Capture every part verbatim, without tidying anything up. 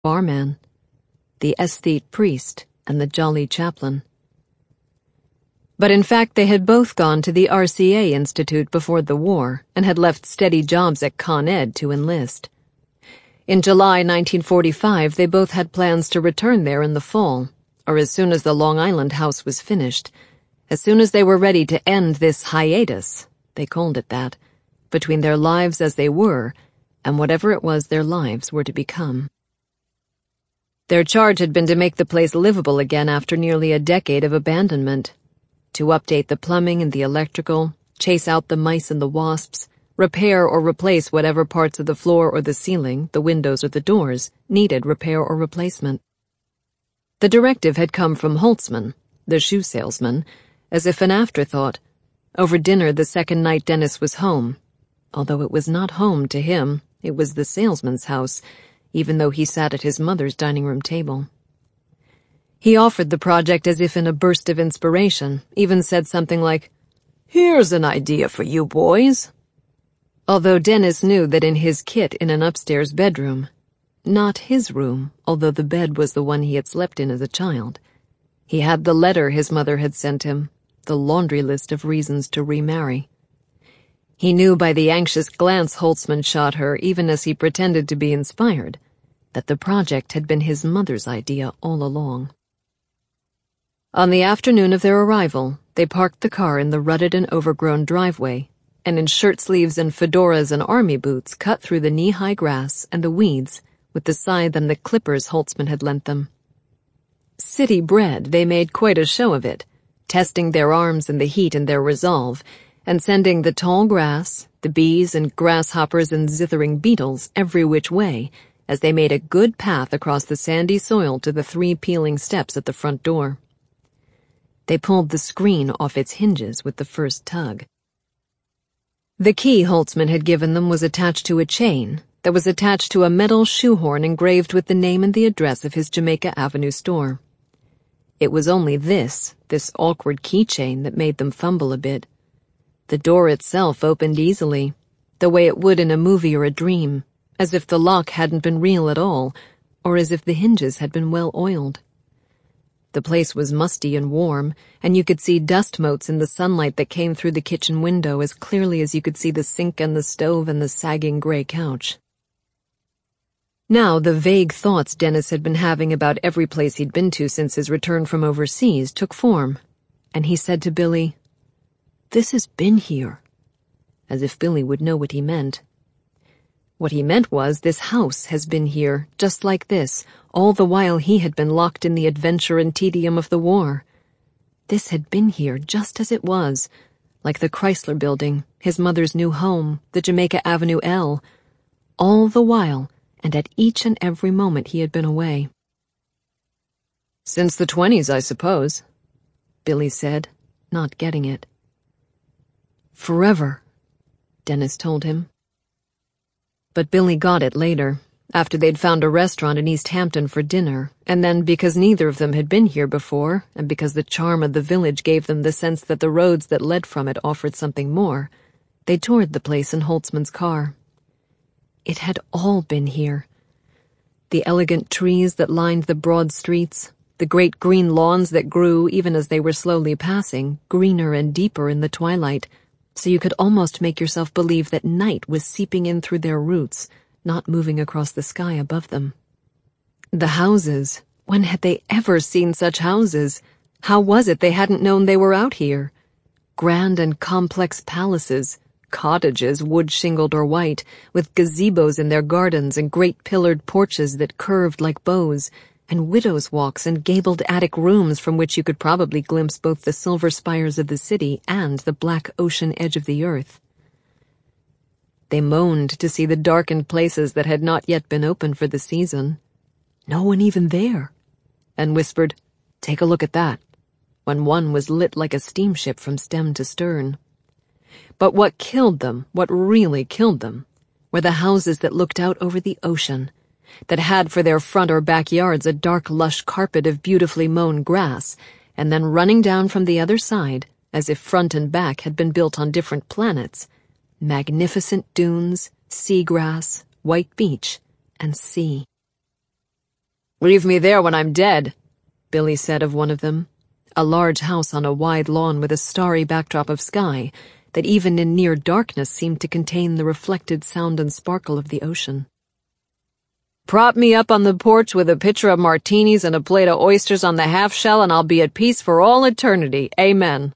barman, the aesthete priest, and the jolly chaplain. But in fact they had both gone to the R C A Institute before the war and had left steady jobs at Con Ed to enlist. In July nineteen forty-five they both had plans to return there in the fall, or as soon as the Long Island house was finished, as soon as they were ready to end this hiatus, they called it that, between their lives as they were and whatever it was their lives were to become. Their charge had been to make the place livable again after nearly a decade of abandonment, to update the plumbing and the electrical, chase out the mice and the wasps, repair or replace whatever parts of the floor or the ceiling, the windows or the doors, needed repair or replacement. The directive had come from Holtzman, the shoe salesman, as if an afterthought. Over dinner the second night Dennis was home, although it was not home to him. It was the salesman's house, even though he sat at his mother's dining room table. He offered the project as if in a burst of inspiration, even said something like, "Here's an idea for you boys." Although Dennis knew that in his kit in an upstairs bedroom, not his room, although the bed was the one he had slept in as a child, he had the letter his mother had sent him, the laundry list of reasons to remarry. He knew by the anxious glance Holtzman shot her, even as he pretended to be inspired, that the project had been his mother's idea all along. On the afternoon of their arrival, they parked the car in the rutted and overgrown driveway, and in shirt-sleeves and fedoras and army boots cut through the knee-high grass and the weeds with the scythe and the clippers Holtzman had lent them. City-bred, they made quite a show of it, testing their arms in the heat and their resolve, and sending the tall grass, the bees and grasshoppers and zithering beetles every which way as they made a good path across the sandy soil to the three peeling steps at the front door. They pulled the screen off its hinges with the first tug. The key Holtzman had given them was attached to a chain that was attached to a metal shoehorn engraved with the name and the address of his Jamaica Avenue store. It was only this, this awkward keychain, that made them fumble a bit. The door itself opened easily, the way it would in a movie or a dream, as if the lock hadn't been real at all, or as if the hinges had been well oiled. The place was musty and warm, and you could see dust motes in the sunlight that came through the kitchen window as clearly as you could see the sink and the stove and the sagging gray couch. Now the vague thoughts Dennis had been having about every place he'd been to since his return from overseas took form, and he said to Billy, "This has been here," as if Billy would know what he meant. What he meant was, this house has been here, just like this, all the while he had been locked in the adventure and tedium of the war. This had been here just as it was, like the Chrysler Building, his mother's new home, the Jamaica Avenue L, all the while, and at each and every moment he had been away. "Since the twenties, I suppose," Billy said, not getting it. "Forever," Dennis told him. But Billy got it later, after they'd found a restaurant in East Hampton for dinner, and then because neither of them had been here before, and because the charm of the village gave them the sense that the roads that led from it offered something more, they toured the place in Holtzman's car. It had all been here. The elegant trees that lined the broad streets, the great green lawns that grew even as they were slowly passing, greener and deeper in the twilight, so you could almost make yourself believe that night was seeping in through their roots, not moving across the sky above them. The houses, when had they ever seen such houses? How was it they hadn't known they were out here? Grand and complex palaces, cottages wood-shingled or white, with gazebos in their gardens and great pillared porches that curved like bows, and widows' walks and gabled attic rooms from which you could probably glimpse both the silver spires of the city and the black ocean edge of the earth. They moaned to see the darkened places that had not yet been open for the season. No one even there. And whispered, "Take a look at that," when one was lit like a steamship from stem to stern. But what killed them, what really killed them, were the houses that looked out over the ocean, that had for their front or backyards a dark lush carpet of beautifully mown grass, and then running down from the other side, as if front and back had been built on different planets, magnificent dunes, seagrass, white beach, and sea. "Leave me there when I'm dead," Billy said of one of them, a large house on a wide lawn with a starry backdrop of sky that even in near darkness seemed to contain the reflected sound and sparkle of the ocean. "Prop me up on the porch with a pitcher of martinis and a plate of oysters on the half-shell and I'll be at peace for all eternity. Amen."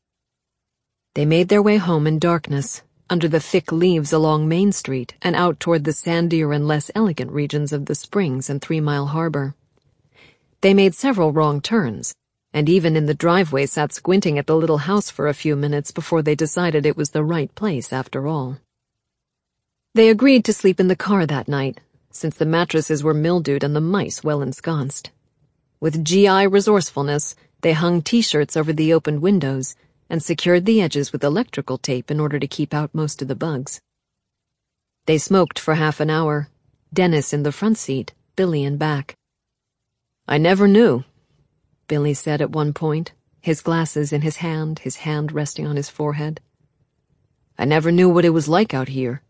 They made their way home in darkness, under the thick leaves along Main Street and out toward the sandier and less elegant regions of the Springs and Three Mile Harbor. They made several wrong turns, and even in the driveway sat squinting at the little house for a few minutes before they decided it was the right place after all. They agreed to sleep in the car that night, since the mattresses were mildewed and the mice well ensconced. With G I resourcefulness, they hung T-shirts over the opened windows and secured the edges with electrical tape in order to keep out most of the bugs. They smoked for half an hour, Dennis in the front seat, Billy in back. "I never knew," Billy said at one point, his glasses in his hand, his hand resting on his forehead. "I never knew what it was like out here."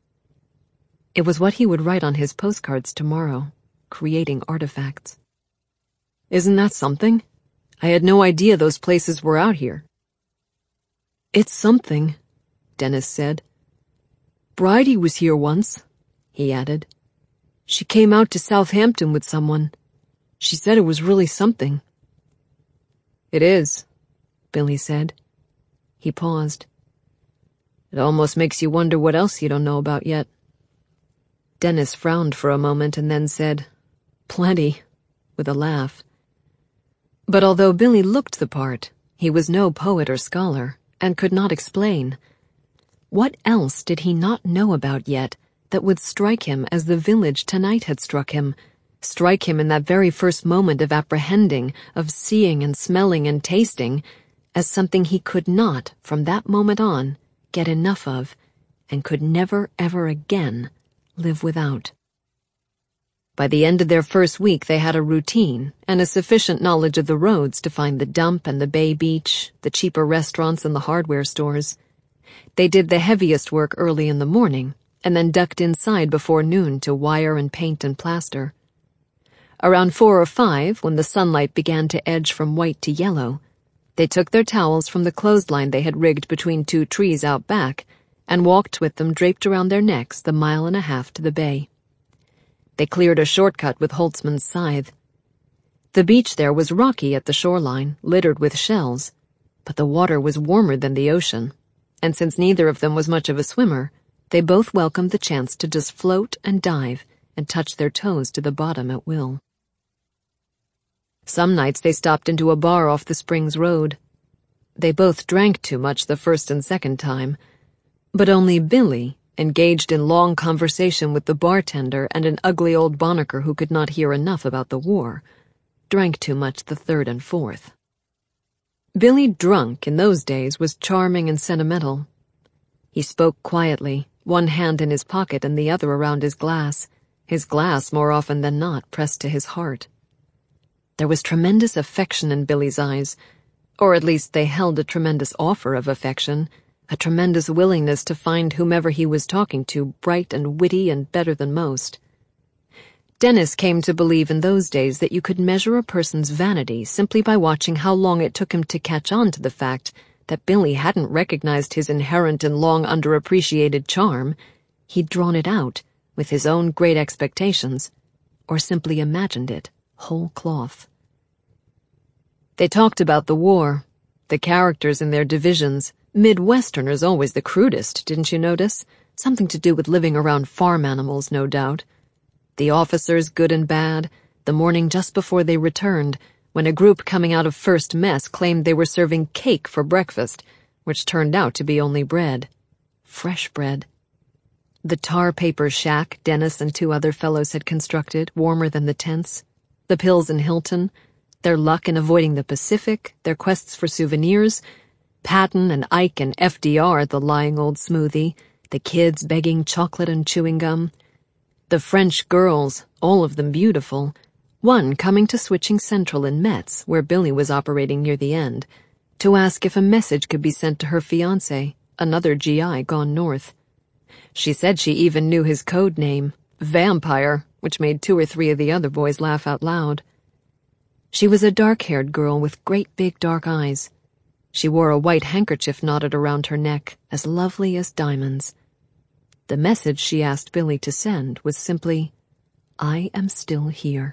It was what he would write on his postcards tomorrow, creating artifacts. "Isn't that something? I had no idea those places were out here." "It's something," Dennis said. "Bridie was here once," he added. "She came out to Southampton with someone. She said it was really something." "It is," Billy said. He paused. "It almost makes you wonder what else you don't know about yet." Dennis frowned for a moment and then said, "Plenty," with a laugh. But although Billy looked the part, he was no poet or scholar, and could not explain. What else did he not know about yet that would strike him as the village tonight had struck him, strike him in that very first moment of apprehending, of seeing and smelling and tasting, as something he could not, from that moment on, get enough of, and could never ever again live without? By the end of their first week they had a routine and a sufficient knowledge of the roads to find the dump and the bay beach, the cheaper restaurants and the hardware stores. They did the heaviest work early in the morning, and then ducked inside before noon to wire and paint and plaster. Around four or five, when the sunlight began to edge from white to yellow, they took their towels from the clothesline they had rigged between two trees out back and walked with them draped around their necks the mile and a half to the bay. They cleared a shortcut with Holtzman's scythe. The beach there was rocky at the shoreline, littered with shells, but the water was warmer than the ocean, and since neither of them was much of a swimmer, they both welcomed the chance to just float and dive and touch their toes to the bottom at will. Some nights they stopped into a bar off the Springs Road. They both drank too much the first and second time, but only Billy, engaged in long conversation with the bartender and an ugly old Bonnaker who could not hear enough about the war, drank too much the third and fourth. Billy drunk in those days was charming and sentimental. He spoke quietly, one hand in his pocket and the other around his glass, his glass more often than not pressed to his heart. There was tremendous affection in Billy's eyes, or at least they held a tremendous offer of affection, a tremendous willingness to find whomever he was talking to bright and witty and better than most. Dennis came to believe in those days that you could measure a person's vanity simply by watching how long it took him to catch on to the fact that Billy hadn't recognized his inherent and long underappreciated charm. He'd drawn it out, with his own great expectations, or simply imagined it, whole cloth. They talked about the war, the characters in their divisions. Midwesterners always the crudest, didn't you notice? Something to do with living around farm animals, no doubt. The officers, good and bad, the morning just before they returned, when a group coming out of first mess claimed they were serving cake for breakfast, which turned out to be only bread. Fresh bread. The tar paper shack Dennis and two other fellows had constructed, warmer than the tents. The pills in Hilton. Their luck in avoiding the Pacific, their quests for souvenirs. Patton and Ike and F D R, the lying old smoothie, the kids begging chocolate and chewing gum. The French girls, all of them beautiful, one coming to Switching Central in Metz, where Billy was operating near the end, to ask if a message could be sent to her fiancé, another G I gone north. She said she even knew his code name, vampire, which made two or three of the other boys laugh out loud. She was a dark-haired girl with great big dark eyes. She wore a white handkerchief knotted around her neck, as lovely as diamonds. The message she asked Billy to send was simply, "I am still here."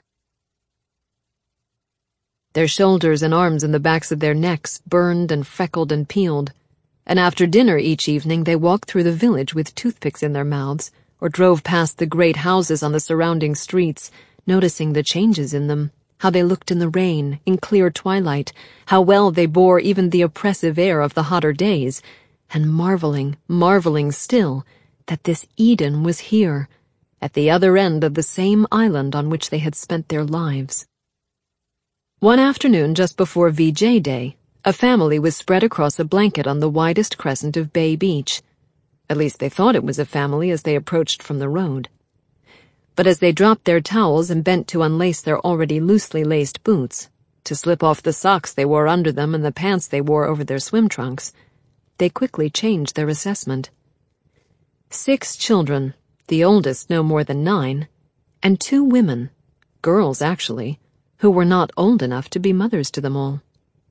Their shoulders and arms and the backs of their necks burned and freckled and peeled, and after dinner each evening they walked through the village with toothpicks in their mouths, or drove past the great houses on the surrounding streets, noticing the changes in them, how they looked in the rain, in clear twilight, how well they bore even the oppressive air of the hotter days, and marveling, marveling still, that this Eden was here, at the other end of the same island on which they had spent their lives. One afternoon just before V J Day, a family was spread across a blanket on the widest crescent of Bay Beach. At least they thought it was a family as they approached from the road. But as they dropped their towels and bent to unlace their already loosely laced boots, to slip off the socks they wore under them and the pants they wore over their swim trunks, they quickly changed their assessment. Six children, the oldest no more than nine, and two women, girls actually, who were not old enough to be mothers to them all.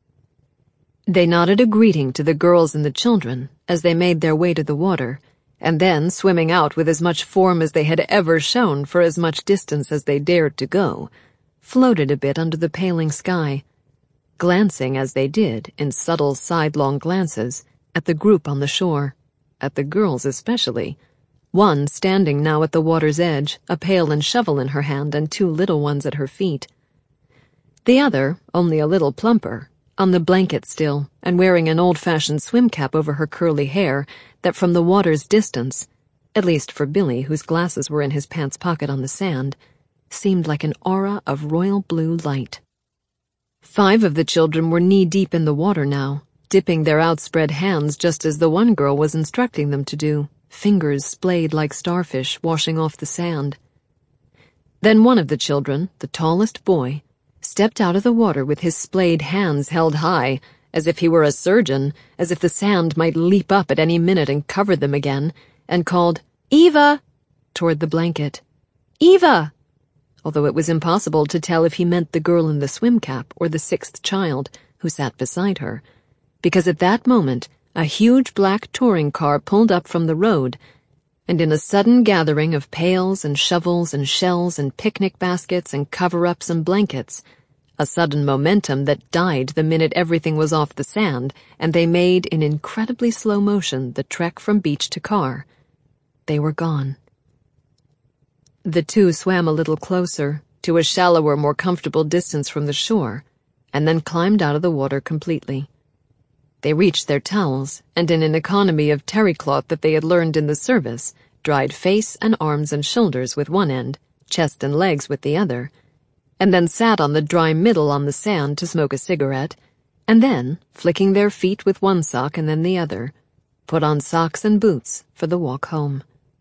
They nodded a greeting to the girls and the children as they made their way to the water, and then, swimming out with as much form as they had ever shown for as much distance as they dared to go, floated a bit under the paling sky, glancing as they did, in subtle sidelong glances, at the group on the shore, at the girls especially, one standing now at the water's edge, a pail and shovel in her hand and two little ones at her feet. The other, only a little plumper, on the blanket still, and wearing an old-fashioned swim cap over her curly hair that from the water's distance, at least for Billy, whose glasses were in his pants pocket on the sand, seemed like an aura of royal blue light. Five of the children were knee-deep in the water now, dipping their outspread hands just as the one girl was instructing them to do, fingers splayed like starfish washing off the sand. Then one of the children, the tallest boy, stepped out of the water with his splayed hands held high, as if he were a surgeon, as if the sand might leap up at any minute and cover them again, and called, "Eva!" toward the blanket. "Eva!" although it was impossible to tell if he meant the girl in the swim cap or the sixth child who sat beside her, because at that moment a huge black touring car pulled up from the road, and in a sudden gathering of pails and shovels and shells and picnic baskets and cover-ups and blankets, a sudden momentum that died the minute everything was off the sand, and they made in incredibly slow motion the trek from beach to car. They were gone. The two swam a little closer, to a shallower, more comfortable distance from the shore, and then climbed out of the water completely. They reached their towels, and in an economy of terry cloth that they had learned in the service, dried face and arms and shoulders with one end, chest and legs with the other, and then sat on the dry middle on the sand to smoke a cigarette, and then, flicking their feet with one sock and then the other, put on socks and boots for the walk home.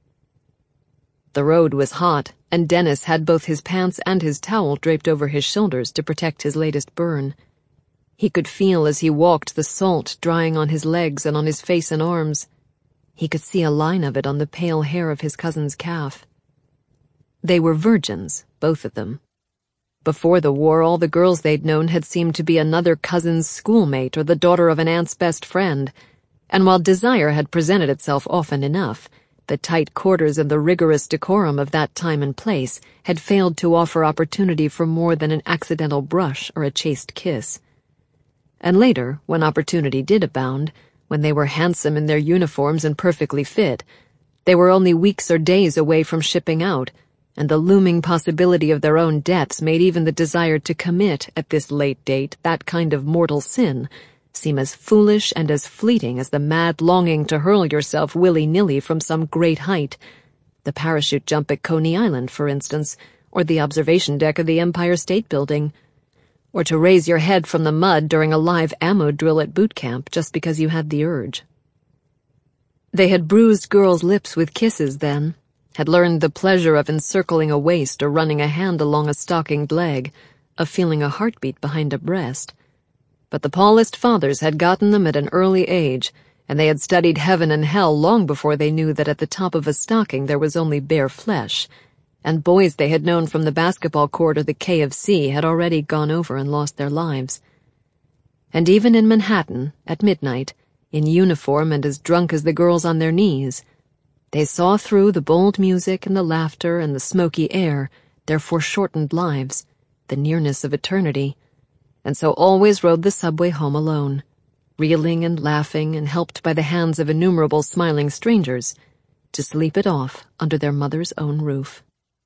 The road was hot, and Dennis had both his pants and his towel draped over his shoulders to protect his latest burn. He could feel as he walked the salt drying on his legs and on his face and arms. He could see a line of it on the pale hair of his cousin's calf. They were virgins, both of them. Before the war, all the girls they'd known had seemed to be another cousin's schoolmate or the daughter of an aunt's best friend, and while desire had presented itself often enough, the tight quarters and the rigorous decorum of that time and place had failed to offer opportunity for more than an accidental brush or a chaste kiss. And later, when opportunity did abound, when they were handsome in their uniforms and perfectly fit, they were only weeks or days away from shipping out, and the looming possibility of their own deaths made even the desire to commit, at this late date, that kind of mortal sin seem as foolish and as fleeting as the mad longing to hurl yourself willy-nilly from some great height, the parachute jump at Coney Island, for instance, or the observation deck of the Empire State Building, or to raise your head from the mud during a live ammo drill at boot camp just because you had the urge. They had bruised girls' lips with kisses then, had learned the pleasure of encircling a waist or running a hand along a stockinged leg, of feeling a heartbeat behind a breast. But the Paulist fathers had gotten them at an early age, and they had studied heaven and hell long before they knew that at the top of a stocking there was only bare flesh, and boys they had known from the basketball court or the K F C had already gone over and lost their lives. And even in Manhattan, at midnight, in uniform and as drunk as the girls on their knees, they saw through the bold music and the laughter and the smoky air their foreshortened lives, the nearness of eternity, and so always rode the subway home alone, reeling and laughing and helped by the hands of innumerable smiling strangers, to sleep it off under their mother's own roof.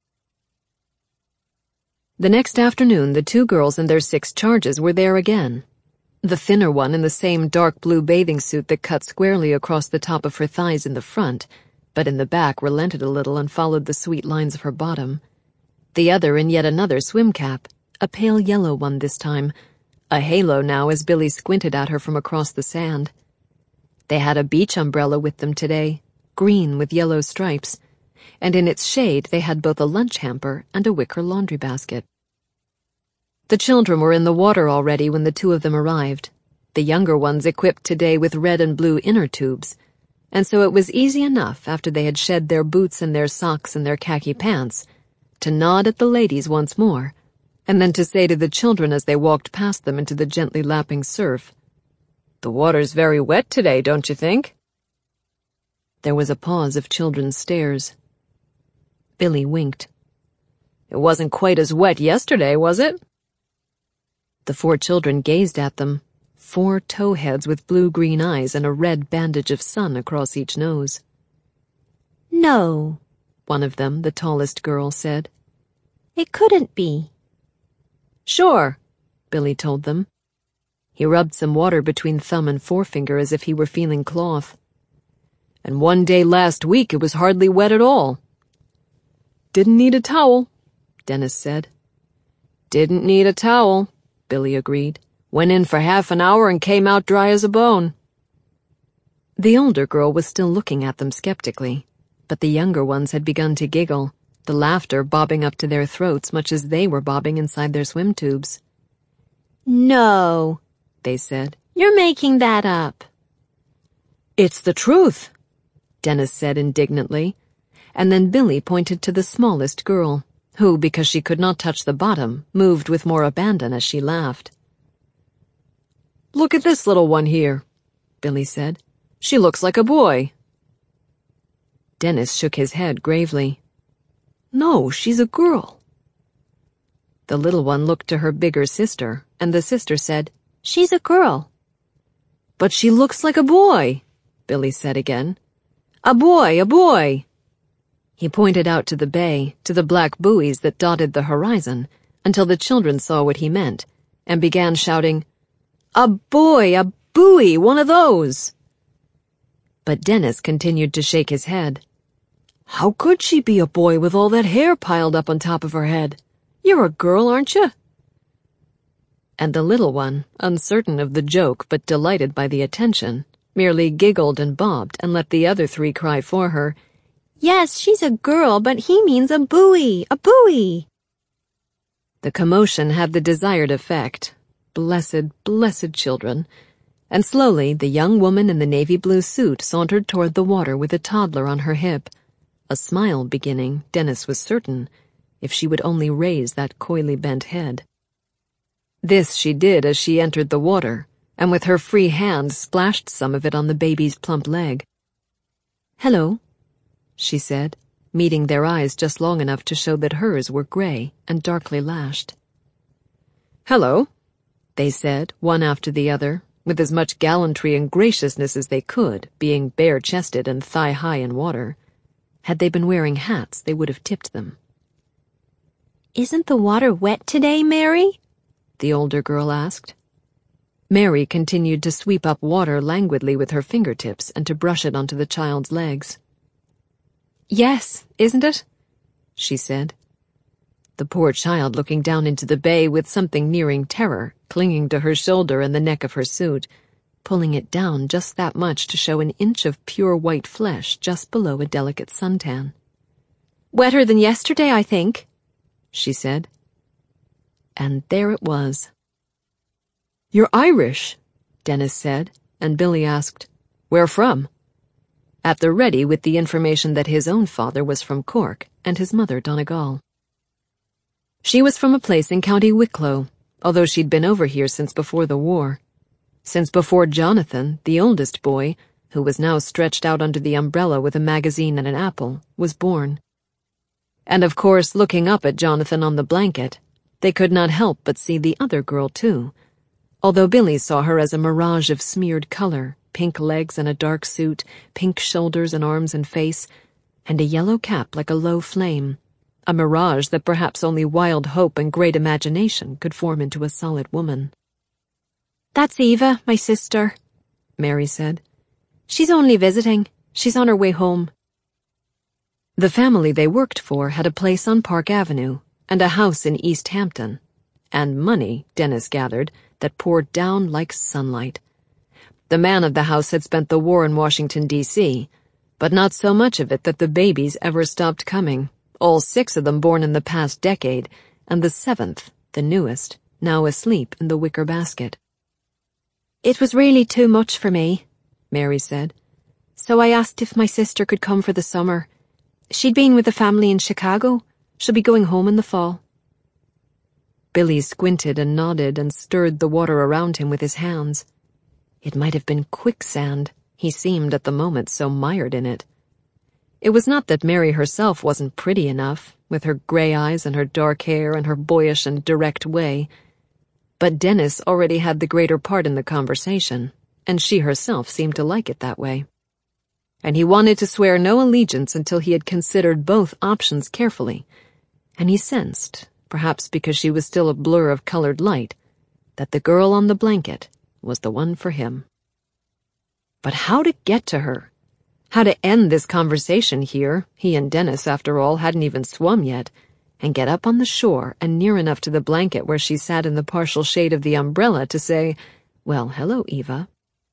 The next afternoon the two girls and their six charges were there again. The thinner one in the same dark blue bathing suit that cut squarely across the top of her thighs in the front, but in the back relented a little and followed the sweet lines of her bottom. The other in yet another swim cap, a pale yellow one this time, a halo now as Billy squinted at her from across the sand. They had a beach umbrella with them today, green with yellow stripes, and in its shade they had both a lunch hamper and a wicker laundry basket. The children were in the water already when the two of them arrived, the younger ones equipped today with red and blue inner tubes, and so it was easy enough after they had shed their boots and their socks and their khaki pants to nod at the ladies once more, and then to say to the children as they walked past them into the gently lapping surf, "The water's very wet today, don't you think?" There was a pause of children's stares. Billy winked. "It wasn't quite as wet yesterday, was it?" The four children gazed at them, four towheads with blue-green eyes and a red bandage of sun across each nose. "No," one of them, the tallest girl, said. "It couldn't be." "Sure," Billy told them. He rubbed some water between thumb and forefinger as if he were feeling cloth. "And one day last week it was hardly wet at all." "Didn't need a towel," Dennis said. "Didn't need a towel," Billy agreed. "Went in for half an hour and came out dry as a bone." The older girl was still looking at them skeptically, but the younger ones had begun to giggle, the laughter bobbing up to their throats much as they were bobbing inside their swim tubes. "No," they said. "You're making that up." "It's the truth," Dennis said indignantly, and then Billy pointed to the smallest girl, who, because she could not touch the bottom, moved with more abandon as she laughed. "Look at this little one here," Billy said. "She looks like a boy." Dennis shook his head gravely. "No, she's a girl." The little one looked to her bigger sister, and the sister said, "She's a girl." "But she looks like a boy," Billy said again. "A boy, a boy." He pointed out to the bay, to the black buoys that dotted the horizon, until the children saw what he meant, and began shouting, "A boy, a buoy, one of those!" But Dennis continued to shake his head. "How could she be a boy with all that hair piled up on top of her head? You're a girl, aren't you?" And the little one, uncertain of the joke but delighted by the attention, merely giggled and bobbed and let the other three cry for her, "Yes, she's a girl, but he means a buoy, a buoy." The commotion had the desired effect. Blessed, blessed children. And slowly the young woman in the navy blue suit sauntered toward the water with a toddler on her hip, a smile beginning, Dennis was certain, if she would only raise that coyly bent head. This she did as she entered the water, and with her free hand splashed some of it on the baby's plump leg. "Hello," she said, meeting their eyes just long enough to show that hers were gray and darkly lashed. "Hello," they said, one after the other, with as much gallantry and graciousness as they could, being bare-chested and thigh-high in water. Had they been wearing hats, they would have tipped them. "Isn't the water wet today, Mary?" the older girl asked. Mary continued to sweep up water languidly with her fingertips and to brush it onto the child's legs. "Yes, isn't it?" she said. The poor child looking down into the bay with something nearing terror, clinging to her shoulder and the neck of her suit, pulling it down just that much to show an inch of pure white flesh just below a delicate suntan. "Wetter than yesterday, I think," she said. And there it was. "You're Irish," Dennis said, and Billy asked, "Where from?" At the ready with the information that his own father was from Cork, and his mother Donegal. She was from a place in County Wicklow, although she'd been over here since before the war. Since before Jonathan, the oldest boy, who was now stretched out under the umbrella with a magazine and an apple, was born. And of course, looking up at Jonathan on the blanket, they could not help but see the other girl too, although Billy saw her as a mirage of smeared color, pink legs and a dark suit, pink shoulders and arms and face, and a yellow cap like a low flame, a mirage that perhaps only wild hope and great imagination could form into a solid woman. "That's Eva, my sister," Mary said. "She's only visiting. She's on her way home." The family they worked for had a place on Park Avenue and a house in East Hampton, and money, Dennis gathered, that poured down like sunlight. The man of the house had spent the war in Washington, D C, but not so much of it that the babies ever stopped coming, all six of them born in the past decade, and the seventh, the newest, now asleep in the wicker basket. "It was really too much for me," Mary said. "So I asked if my sister could come for the summer. She'd been with the family in Chicago. She'll be going home in the fall." Billy squinted and nodded and stirred the water around him with his hands. It might have been quicksand. He seemed at the moment so mired in it. It was not that Mary herself wasn't pretty enough, with her gray eyes and her dark hair and her boyish and direct way, but Dennis already had the greater part in the conversation, and she herself seemed to like it that way. And he wanted to swear no allegiance until he had considered both options carefully, and he sensed, perhaps because she was still a blur of colored light, that the girl on the blanket was the one for him. But how to get to her? How to end this conversation here, he and Dennis, after all, hadn't even swum yet, and get up on the shore and near enough to the blanket where she sat in the partial shade of the umbrella to say, "Well, hello, Eva."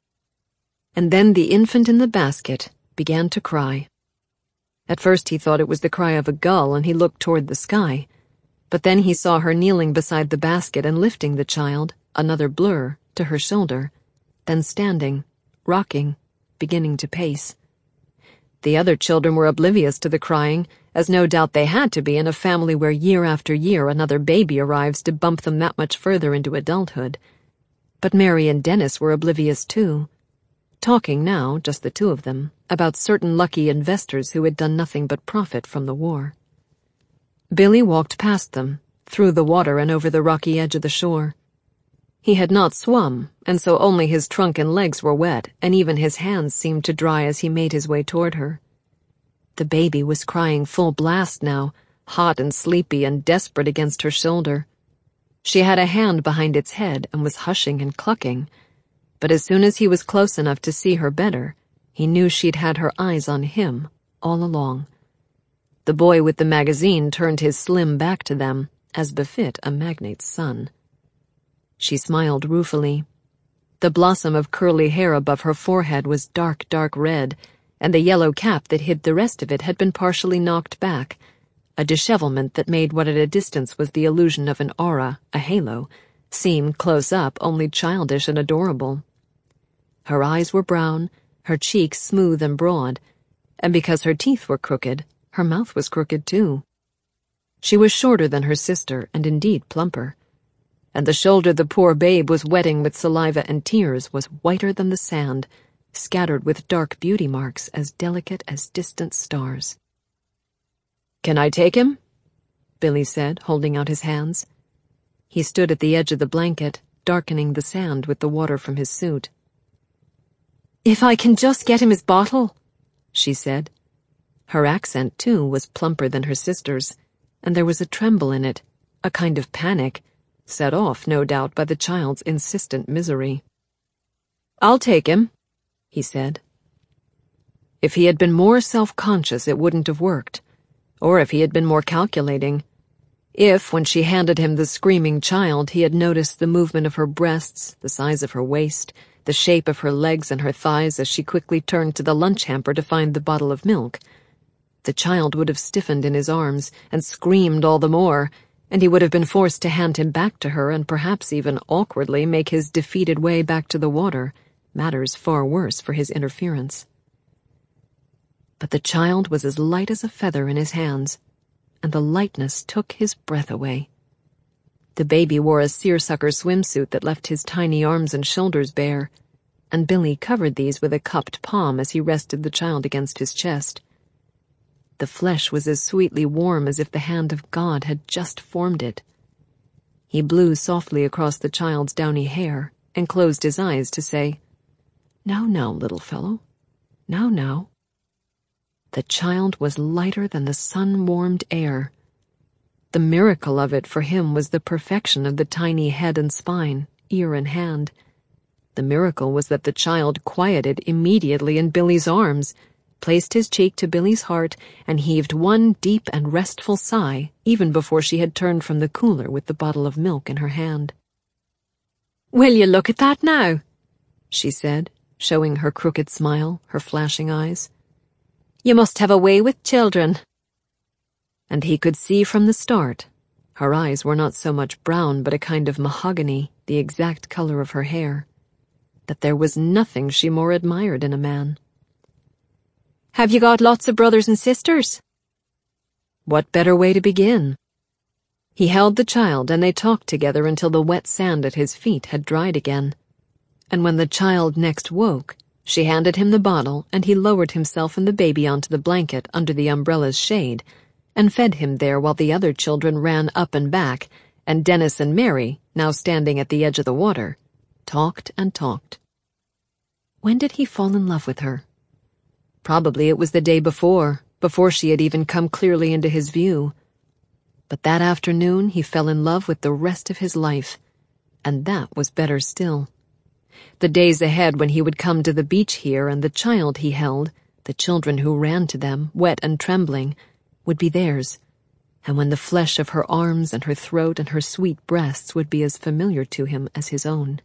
And then the infant in the basket began to cry. At first he thought it was the cry of a gull, and he looked toward the sky, but then he saw her kneeling beside the basket and lifting the child, another blur, to her shoulder, then standing, rocking, beginning to pace. The other children were oblivious to the crying, as no doubt they had to be in a family where year after year another baby arrives to bump them that much further into adulthood. But Mary and Dennis were oblivious too, talking now, just the two of them, about certain lucky investors who had done nothing but profit from the war. Billy walked past them, through the water and over the rocky edge of the shore. He had not swum, and so only his trunk and legs were wet, and even his hands seemed to dry as he made his way toward her. The baby was crying full blast now, hot and sleepy and desperate against her shoulder. She had a hand behind its head and was hushing and clucking, but as soon as he was close enough to see her better, he knew she'd had her eyes on him all along. The boy with the magazine turned his slim back to them, as befit a magnate's son. She smiled ruefully. The blossom of curly hair above her forehead was dark, dark red, and the yellow cap that hid the rest of it had been partially knocked back, a dishevelment that made what at a distance was the illusion of an aura, a halo, seem, close up, only childish and adorable. Her eyes were brown, her cheeks smooth and broad, and because her teeth were crooked, her mouth was crooked too. She was shorter than her sister, and indeed plumper, and the shoulder the poor babe was wetting with saliva and tears was whiter than the sand, scattered with dark beauty marks as delicate as distant stars. "Can I take him?" Billy said, holding out his hands. He stood at the edge of the blanket, darkening the sand with the water from his suit. "If I can just get him his bottle," she said. Her accent, too, was plumper than her sister's, and there was a tremble in it, a kind of panic, set off, no doubt, by the child's insistent misery. "I'll take him," he said. If he had been more self-conscious, it wouldn't have worked, or if he had been more calculating. If, when she handed him the screaming child, he had noticed the movement of her breasts, the size of her waist, the shape of her legs and her thighs as she quickly turned to the lunch hamper to find the bottle of milk, the child would have stiffened in his arms and screamed all the more, and he would have been forced to hand him back to her and perhaps even awkwardly make his defeated way back to the water, matters far worse for his interference. But the child was as light as a feather in his hands, and the lightness took his breath away. The baby wore a seersucker swimsuit that left his tiny arms and shoulders bare, and Billy covered these with a cupped palm as he rested the child against his chest. The flesh was as sweetly warm as if the hand of God had just formed it. He blew softly across the child's downy hair and closed his eyes to say, "Now, now, little fellow. Now, now." The child was lighter than the sun-warmed air. The miracle of it for him was the perfection of the tiny head and spine, ear and hand. The miracle was that the child quieted immediately in Billy's arms, placed his cheek to Billy's heart, and heaved one deep and restful sigh even before she had turned from the cooler with the bottle of milk in her hand. "Will you look at that now?" she said, showing her crooked smile, her flashing eyes. "You must have a way with children." And he could see from the start, her eyes were not so much brown but a kind of mahogany, the exact color of her hair, that there was nothing she more admired in a man. "Have you got lots of brothers and sisters?" What better way to begin? He held the child and they talked together until the wet sand at his feet had dried again. And when the child next woke, she handed him the bottle and he lowered himself and the baby onto the blanket under the umbrella's shade and fed him there while the other children ran up and back, and Dennis and Mary, now standing at the edge of the water, talked and talked. When did he fall in love with her? Probably it was the day before, before she had even come clearly into his view. But that afternoon he fell in love with the rest of his life, and that was better still. The days ahead when he would come to the beach here and the child he held, the children who ran to them, wet and trembling, would be theirs, and when the flesh of her arms and her throat and her sweet breasts would be as familiar to him as his own.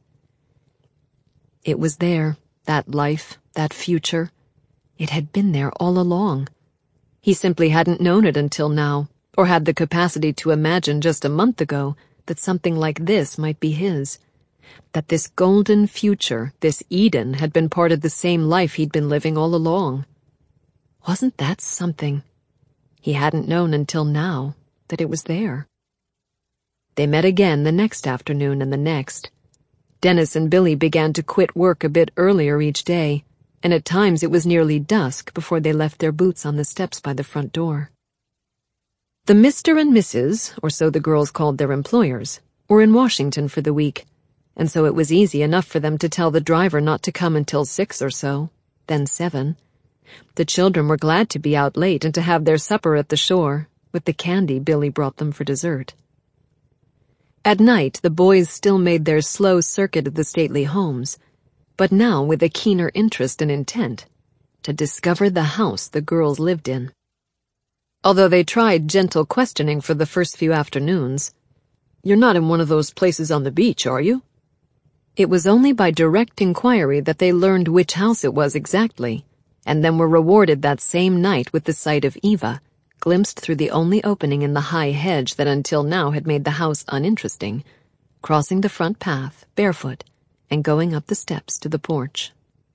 It was there, that life, that future. It had been there all along. He simply hadn't known it until now, or had the capacity to imagine just a month ago that something like this might be his, that this golden future, this Eden, had been part of the same life he'd been living all along. Wasn't that something? He hadn't known until now that it was there. They met again the next afternoon and the next. Dennis and Billy began to quit work a bit earlier each day, and at times it was nearly dusk before they left their boots on the steps by the front door. The Mister and Missus, or so the girls called their employers, were in Washington for the week, and so it was easy enough for them to tell the driver not to come until six or so, then seven. The children were glad to be out late and to have their supper at the shore, with the candy Billy brought them for dessert. At night, the boys still made their slow circuit of the stately homes, but now with a keener interest and intent, to discover the house the girls lived in. Although they tried gentle questioning for the first few afternoons, "You're not in one of those places on the beach, are you?" It was only by direct inquiry that they learned which house it was exactly, and then were rewarded that same night with the sight of Eva, glimpsed through the only opening in the high hedge that until now had made the house uninteresting, crossing the front path, barefoot, and going up the steps to the porch.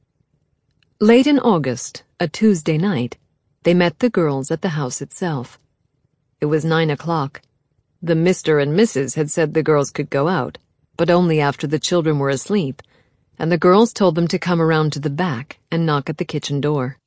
Late in August, a Tuesday night, they met the girls at the house itself. It was nine o'clock. The Mister and Missus had said the girls could go out, but only after the children were asleep, and the girls told them to come around to the back and knock at the kitchen door.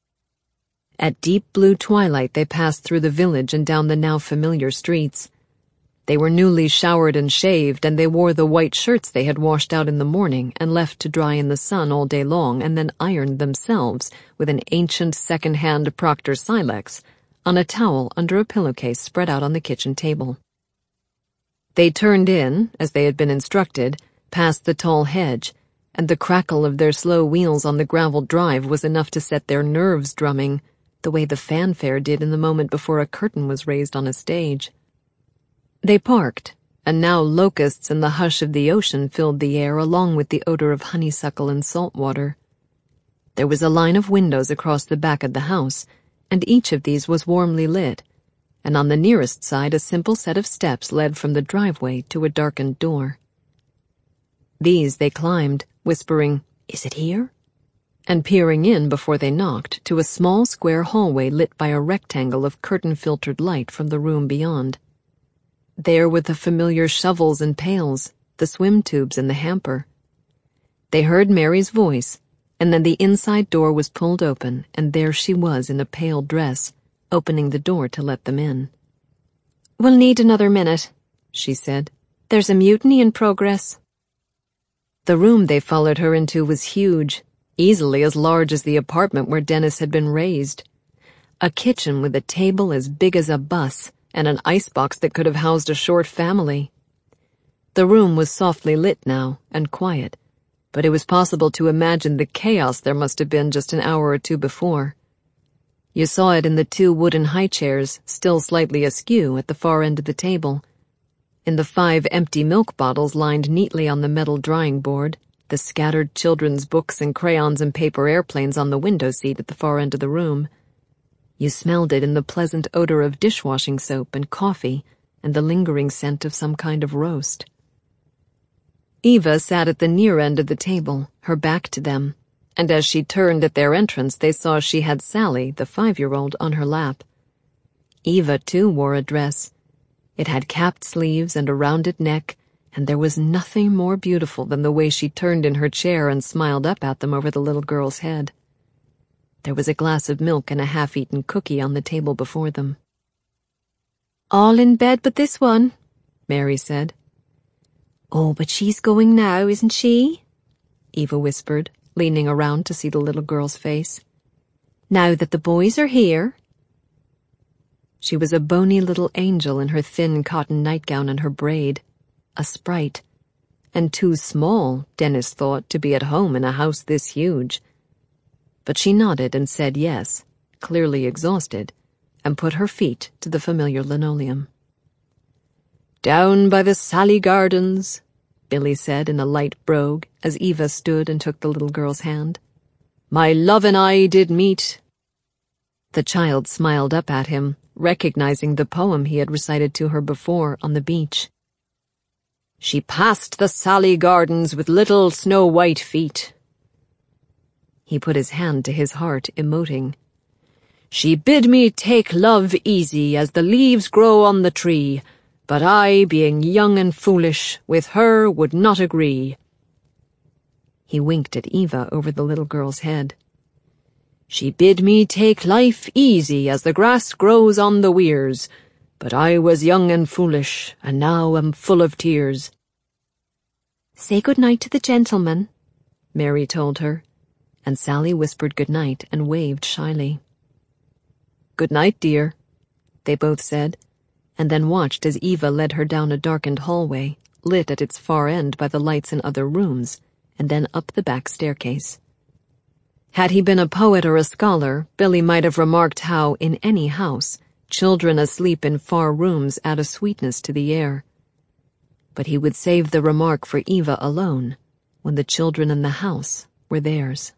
At deep blue twilight they passed through the village and down the now familiar streets. They were newly showered and shaved, and they wore the white shirts they had washed out in the morning and left to dry in the sun all day long and then ironed themselves with an ancient second-hand Proctor Silex on a towel under a pillowcase spread out on the kitchen table. They turned in, as they had been instructed, past the tall hedge, and the crackle of their slow wheels on the gravel drive was enough to set their nerves drumming, the way the fanfare did in the moment before a curtain was raised on a stage. They parked, and now locusts and the hush of the ocean filled the air along with the odor of honeysuckle and salt water. There was a line of windows across the back of the house, and each of these was warmly lit, and on the nearest side a simple set of steps led from the driveway to a darkened door. These they climbed, whispering, "Is it here?" and peering in before they knocked to a small square hallway lit by a rectangle of curtain-filtered light from the room beyond. There were the familiar shovels and pails, the swim tubes and the hamper. They heard Mary's voice, and then the inside door was pulled open, and there she was in a pale dress, opening the door to let them in. "We'll need another minute," she said. "There's a mutiny in progress." The room they followed her into was huge, easily as large as the apartment where Dennis had been raised. A kitchen with a table as big as a bus, and an icebox that could have housed a short family. The room was softly lit now, and quiet, but it was possible to imagine the chaos there must have been just an hour or two before. You saw it in the two wooden high chairs, still slightly askew, at the far end of the table, in the five empty milk bottles lined neatly on the metal drying board, the scattered children's books and crayons and paper airplanes on the window seat at the far end of the room. You smelled it in the pleasant odor of dishwashing soap and coffee and the lingering scent of some kind of roast. Eva sat at the near end of the table, her back to them, and as she turned at their entrance they saw she had Sally, the five-year-old, on her lap. Eva, too, wore a dress. It had capped sleeves and a rounded neck, and there was nothing more beautiful than the way she turned in her chair and smiled up at them over the little girl's head. There was a glass of milk and a half-eaten cookie on the table before them. "All in bed but this one," Mary said. "Oh, but she's going now, isn't she?" Eva whispered, leaning around to see the little girl's face. "Now that the boys are here." She was a bony little angel in her thin cotton nightgown and her braid, a sprite, and too small, Dennis thought, to be at home in a house this huge. But she nodded and said yes, clearly exhausted, and put her feet to the familiar linoleum. "Down by the Sally Gardens," Billy said in a light brogue as Eva stood and took the little girl's hand. "My love and I did meet." The child smiled up at him, recognizing the poem he had recited to her before on the beach. "She passed the Sally Gardens with little snow-white feet." He put his hand to his heart, emoting. "She bid me take love easy as the leaves grow on the tree, but I, being young and foolish, with her would not agree." He winked at Eva over the little girl's head. "She bid me take life easy as the grass grows on the weirs, but I was young and foolish, and now am full of tears." "Say good night to the gentleman," Mary told her, and Sally whispered good night and waved shyly. "Good night, dear," they both said, and then watched as Eva led her down a darkened hallway, lit at its far end by the lights in other rooms, and then up the back staircase. Had he been a poet or a scholar, Billy might have remarked how, in any house, children asleep in far rooms add a sweetness to the air. But he would save the remark for Eva alone, when the children in the house were theirs.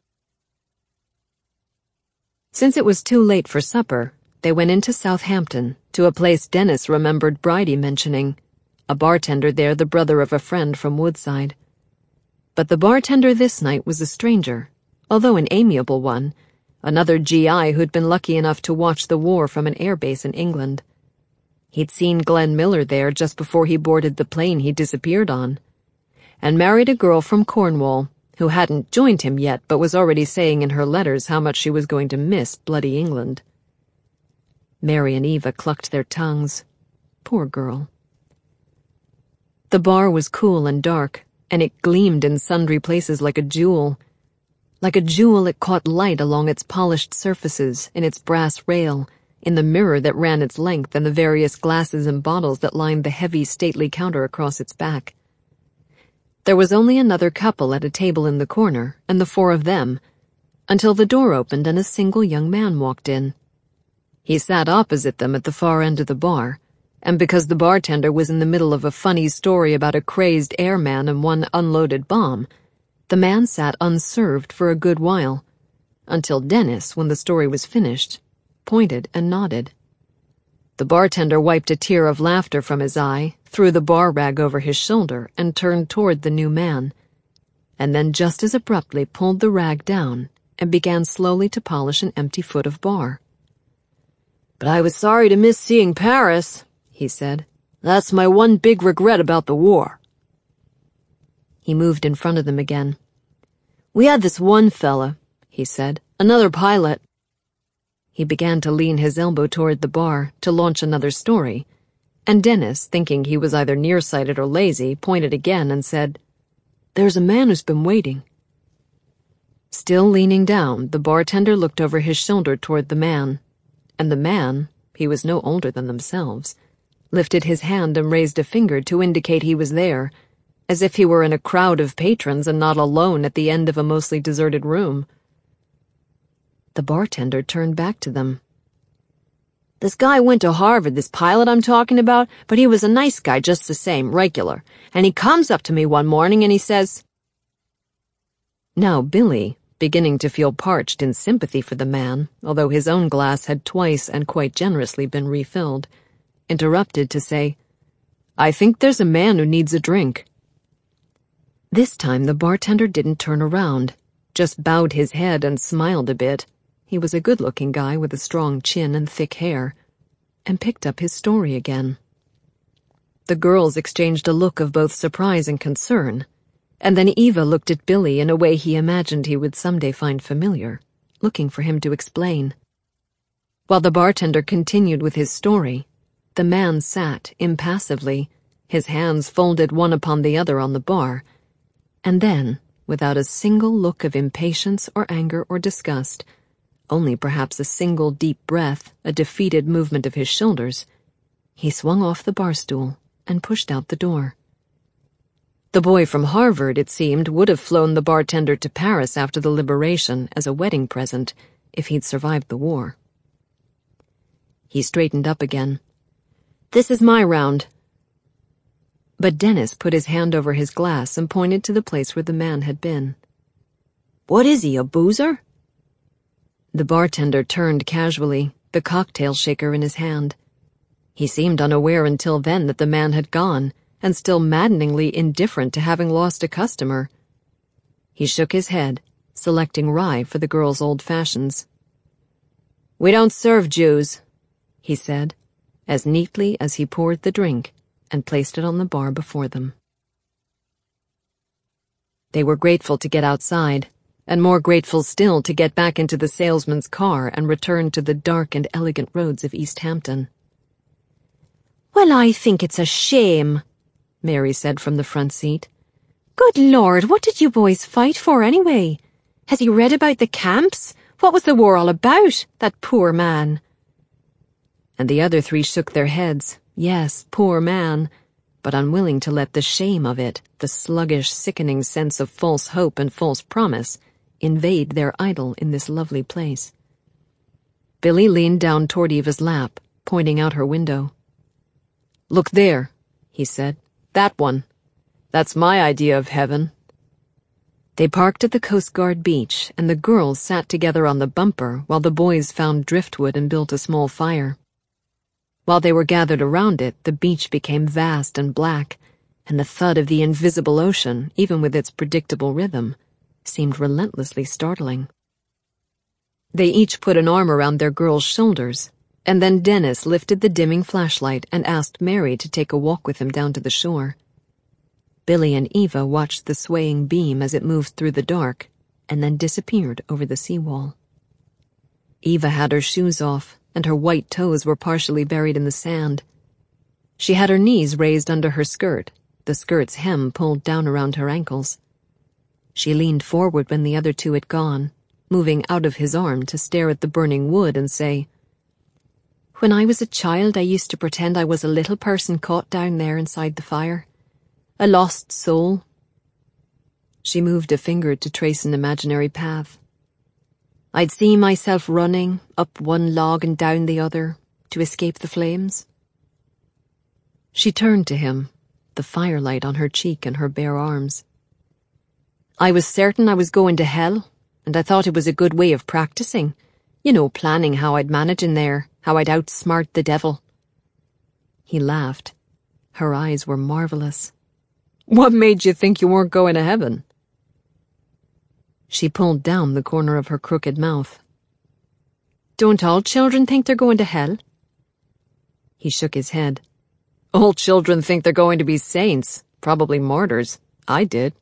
Since it was too late for supper, they went into Southampton, to a place Dennis remembered Bridie mentioning, a bartender there the brother of a friend from Woodside. But the bartender this night was a stranger, although an amiable one, another G I who'd been lucky enough to watch the war from an airbase in England. He'd seen Glenn Miller there just before he boarded the plane he disappeared on, and married a girl from Cornwall who hadn't joined him yet but was already saying in her letters how much she was going to miss bloody England. Mary and Eva clucked their tongues. Poor girl. The bar was cool and dark, and it gleamed in sundry places like a jewel. Like a jewel it caught light along its polished surfaces, in its brass rail, in the mirror that ran its length and the various glasses and bottles that lined the heavy, stately counter across its back. There was only another couple at a table in the corner, and the four of them, until the door opened and a single young man walked in. He sat opposite them at the far end of the bar, and because the bartender was in the middle of a funny story about a crazed airman and one unloaded bomb, the man sat unserved for a good while, until Dennis, when the story was finished, pointed and nodded. The bartender wiped a tear of laughter from his eye, threw the bar rag over his shoulder, and turned toward the new man, and then just as abruptly pulled the rag down and began slowly to polish an empty foot of bar. "But I was sorry to miss seeing Paris," he said. "That's my one big regret about the war." He moved in front of them again. "We had this one fella," he said, "another pilot." He began to lean his elbow toward the bar to launch another story, and Dennis, thinking he was either nearsighted or lazy, pointed again and said, "There's a man who's been waiting." Still leaning down, the bartender looked over his shoulder toward the man, and the man, he was no older than themselves, lifted his hand and raised a finger to indicate he was there, as if he were in a crowd of patrons and not alone at the end of a mostly deserted room. The bartender turned back to them. "This guy went to Harvard, this pilot I'm talking about, but he was a nice guy just the same, regular, and he comes up to me one morning and he says—" Now Billy, beginning to feel parched in sympathy for the man, although his own glass had twice and quite generously been refilled, interrupted to say, "I think there's a man who needs a drink." This time the bartender didn't turn around, just bowed his head and smiled a bit. He was a good-looking guy with a strong chin and thick hair, and picked up his story again. The girls exchanged a look of both surprise and concern, and then Eva looked at Billy in a way he imagined he would someday find familiar, looking for him to explain. While the bartender continued with his story, the man sat impassively, his hands folded one upon the other on the bar, and then, without a single look of impatience or anger or disgust, only perhaps a single deep breath, a defeated movement of his shoulders, he swung off the bar stool and pushed out the door. The boy from Harvard, it seemed, would have flown the bartender to Paris after the liberation as a wedding present if he'd survived the war. He straightened up again. "This is my round." But Dennis put his hand over his glass and pointed to the place where the man had been. "What is he, a boozer?" The bartender turned casually, the cocktail shaker in his hand. He seemed unaware until then that the man had gone, and still maddeningly indifferent to having lost a customer. He shook his head, selecting rye for the girl's old fashions. "We don't serve Jews," he said, as neatly as he poured the drink and placed it on the bar before them. They were grateful to get outside, and more grateful still to get back into the salesman's car and return to the dark and elegant roads of East Hampton. "Well, I think it's a shame," Mary said from the front seat. "Good Lord, what did you boys fight for anyway? Has he read about the camps? What was the war all about, that poor man?" And the other three shook their heads. Yes, poor man, but unwilling to let the shame of it, the sluggish, sickening sense of false hope and false promise, invade their idol in this lovely place. Billy leaned down toward Eva's lap, pointing out her window. "Look there," he said. "That one. That's my idea of heaven." They parked at the Coast Guard beach, and the girls sat together on the bumper while the boys found driftwood and built a small fire. While they were gathered around it, the beach became vast and black, and the thud of the invisible ocean, even with its predictable rhythm, seemed relentlessly startling. They each put an arm around their girls' shoulders, and then Dennis lifted the dimming flashlight and asked Mary to take a walk with him down to the shore. Billy and Eva watched the swaying beam as it moved through the dark, and then disappeared over the seawall. Eva had her shoes off, and her white toes were partially buried in the sand. She had her knees raised under her skirt, the skirt's hem pulled down around her ankles. She leaned forward when the other two had gone, moving out of his arm to stare at the burning wood and say, "When I was a child, I used to pretend I was a little person caught down there inside the fire. A lost soul." She moved a finger to trace an imaginary path. "I'd see myself running, up one log and down the other, to escape the flames." She turned to him, the firelight on her cheek and her bare arms. "I was certain I was going to hell, and I thought it was a good way of practicing. You know, planning how I'd manage in there, how I'd outsmart the devil." He laughed. Her eyes were marvelous. "What made you think you weren't going to heaven?" She pulled down the corner of her crooked mouth. Don't all children think they're going to hell? He shook his head. All children think they're going to be saints, probably martyrs. I did.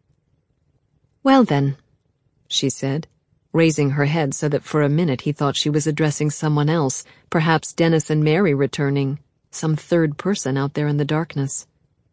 Well then, she said, raising her head so that for a minute he thought she was addressing someone else, perhaps Dennis and Mary returning, some third person out there in the darkness.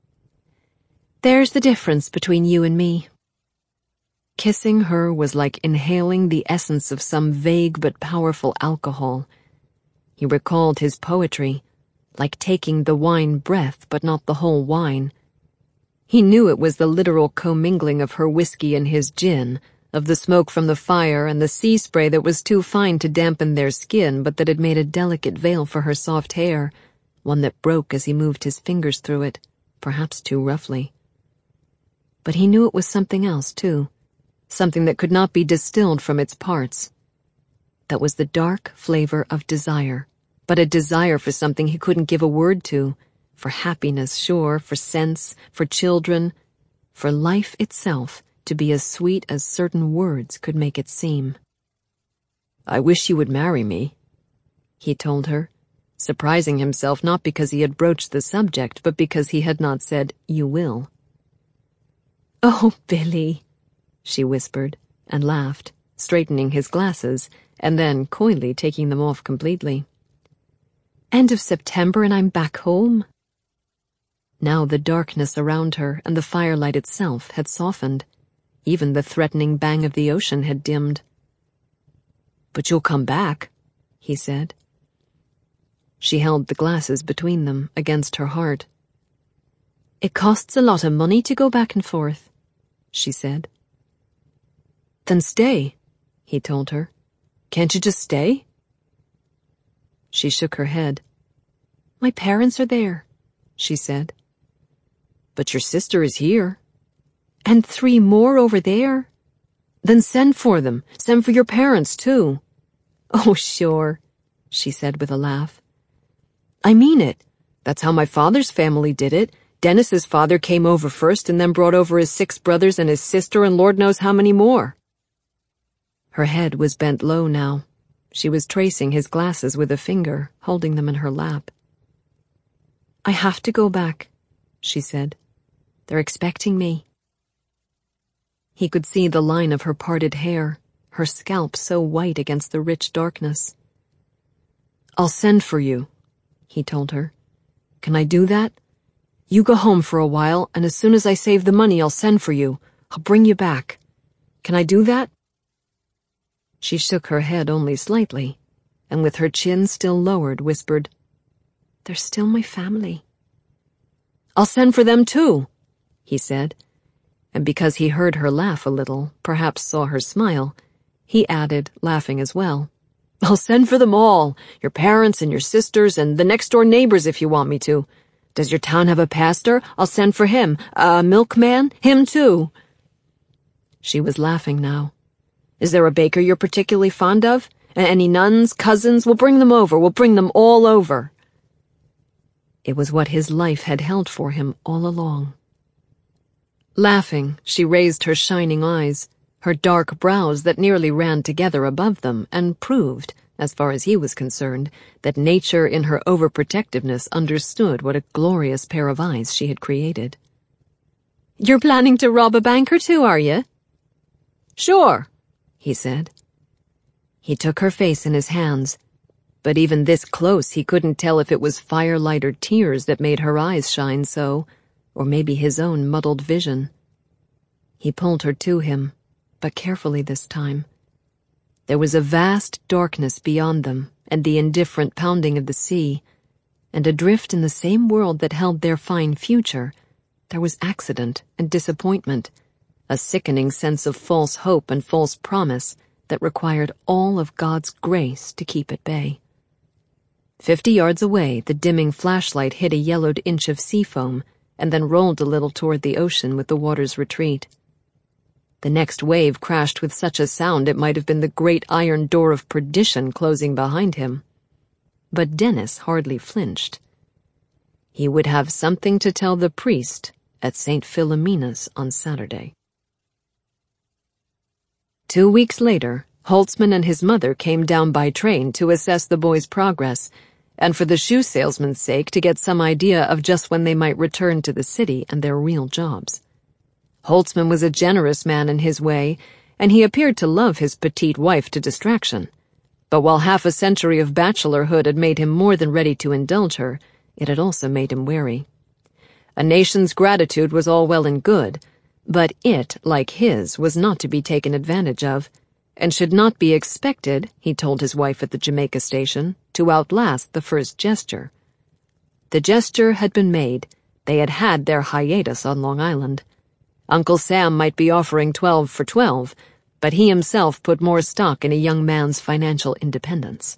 There's the difference between you and me. Kissing her was like inhaling the essence of some vague but powerful alcohol. He recalled his poetry, like taking the wine breath but not the whole wine. He knew it was the literal commingling of her whiskey and his gin, of the smoke from the fire and the sea spray that was too fine to dampen their skin but that had made a delicate veil for her soft hair, one that broke as he moved his fingers through it, perhaps too roughly. But he knew it was something else, too. Something that could not be distilled from its parts. That was the dark flavor of desire, but a desire for something he couldn't give a word to, for happiness, sure, for sense, for children, for life itself to be as sweet as certain words could make it seem. I wish you would marry me, he told her, surprising himself not because he had broached the subject, but because he had not said, you will. Oh, Billy, she whispered, and laughed, straightening his glasses, and then coyly taking them off completely. End of September and I'm back home. Now the darkness around her and the firelight itself had softened. Even the threatening bang of the ocean had dimmed. But you'll come back, he said. She held the glasses between them, against her heart. It costs a lot of money to go back and forth, she said. Then stay, he told her. Can't you just stay? She shook her head. My parents are there, she said. But your sister is here. And three more over there. Then send for them. Send for your parents, too. Oh, sure, she said with a laugh. I mean it. That's how my father's family did it. Dennis's father came over first and then brought over his six brothers and his sister and Lord knows how many more. Her head was bent low now. She was tracing his glasses with a finger, holding them in her lap. I have to go back, she said. They're expecting me. He could see the line of her parted hair, her scalp so white against the rich darkness. I'll send for you, he told her. Can I do that? You go home for a while, and as soon as I save the money, I'll send for you. I'll bring you back. Can I do that? She shook her head only slightly, and with her chin still lowered, whispered, They're still my family. I'll send for them too, he said, and because he heard her laugh a little, perhaps saw her smile, he added, laughing as well, I'll send for them all, your parents and your sisters and the next-door neighbors if you want me to. Does your town have a pastor? I'll send for him. A milkman? Him too. She was laughing now. Is there a baker you're particularly fond of? Any nuns, cousins? We'll bring them over. We'll bring them all over. It was what his life had held for him all along. Laughing, she raised her shining eyes, her dark brows that nearly ran together above them, and proved, as far as he was concerned, that nature in her overprotectiveness understood what a glorious pair of eyes she had created. You're planning to rob a bank or two, are you? Sure, he said. He took her face in his hands, but even this close he couldn't tell if it was firelight or tears that made her eyes shine so, or maybe his own muddled vision. He pulled her to him, but carefully this time. There was a vast darkness beyond them, and the indifferent pounding of the sea, and adrift in the same world that held their fine future, there was accident and disappointment, a sickening sense of false hope and false promise that required all of God's grace to keep at bay. Fifty yards away, the dimming flashlight hit a yellowed inch of sea foam, and then rolled a little toward the ocean with the water's retreat. The next wave crashed with such a sound it might have been the great iron door of perdition closing behind him. But Dennis hardly flinched. He would have something to tell the priest at Saint Philomena's on Saturday. Two weeks later, Holtzman and his mother came down by train to assess the boy's progress, and for the shoe salesman's sake to get some idea of just when they might return to the city and their real jobs. Holtzman was a generous man in his way, and he appeared to love his petite wife to distraction. But while half a century of bachelorhood had made him more than ready to indulge her, it had also made him wary. A nation's gratitude was all well and good, but it, like his, was not to be taken advantage of, and should not be expected, he told his wife at the Jamaica station, to outlast the first gesture. The gesture had been made. They had had their hiatus on Long Island. Uncle Sam might be offering twelve for twelve, but he himself put more stock in a young man's financial independence.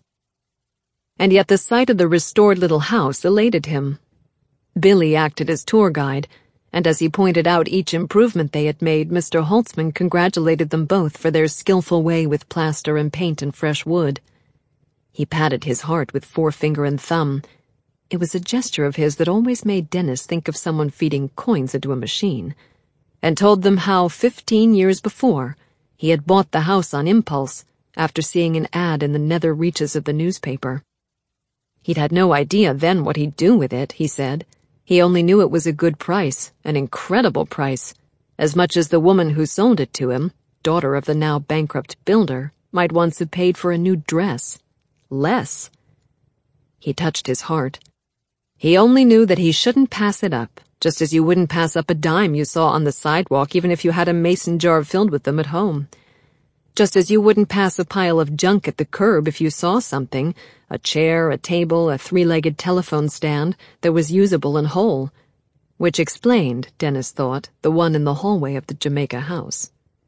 And yet the sight of the restored little house elated him. Billy acted as tour guide, and as he pointed out each improvement they had made, Mister Holtzman congratulated them both for their skillful way with plaster and paint and fresh wood. He patted his heart with forefinger and thumb. It was a gesture of his that always made Dennis think of someone feeding coins into a machine, and told them how, fifteen years before, he had bought the house on impulse after seeing an ad in the nether reaches of the newspaper. He'd had no idea then what he'd do with it, he said. He only knew it was a good price, an incredible price, as much as the woman who sold it to him, daughter of the now bankrupt builder, might once have paid for a new dress. Less. He touched his heart. He only knew that he shouldn't pass it up, just as you wouldn't pass up a dime you saw on the sidewalk even if you had a mason jar filled with them at home. Just as you wouldn't pass a pile of junk at the curb if you saw something, a chair, a table, a three-legged telephone stand, that was usable and whole. Which explained, Dennis thought, the one in the hallway of the Jamaica house.